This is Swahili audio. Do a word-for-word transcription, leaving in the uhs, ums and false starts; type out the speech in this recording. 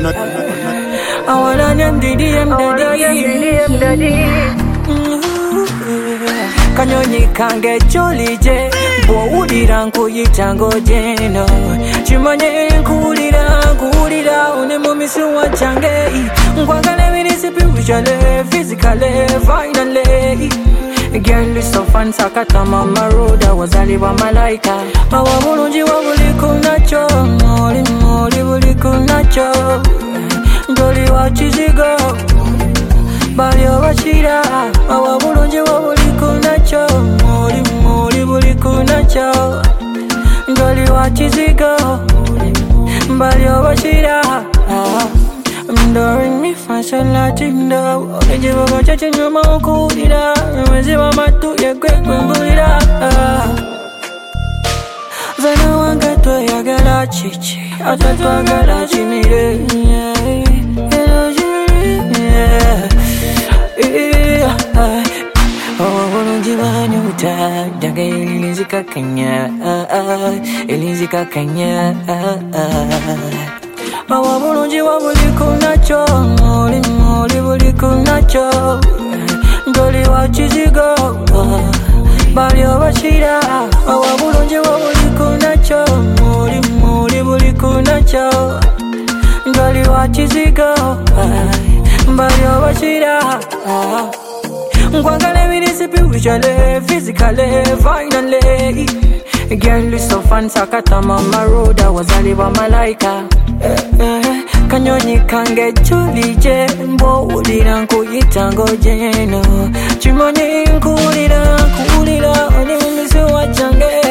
not. I wanna name the D M daddy. Kanyonyi kange choli je, bo udira nkuyita ngojeno. Chimanye nkulira nkulira one mumisi wachange. Nkwagala biri spiritually, physically, finally. Girl is so fun sakata mama roda wazali wa malaika. Awa bulungi wa buli kunacho, moli moli buli kunacho. Ndoli wa chizigo, bali obashira. Awa bulungi wa buli kunacho, moli moli buli kunacho. Ndoli wa chizigo, bali obashira. Mdoring me fashion latindo. Ojiba bachache nyuma ukulira. Mweziba matu ya kwe kumbulira. Zana wanga to ya gala chichi. Ata to ya gala chimire. Hello jimire. Oh, wanojiba nyuta. Daga ilizika kanya. Ilizika kanya. Awa bulungi wa buli kunacho, moli moli buli kunacho. Ndoli wa chizigo, bali obashira. Awa bulungi wa buli kunacho, moli moli buli kunacho. Ndoli wa chizigo, bali obashira. Nkwagala biri spiritually, physically, finally. Girl is so fun sakata mama roda wazali wa malaika. Kanyonyi kange choli je, bo udira nkuyita ngojeno. Chimanye nkulira nkulira one mumisi wachange.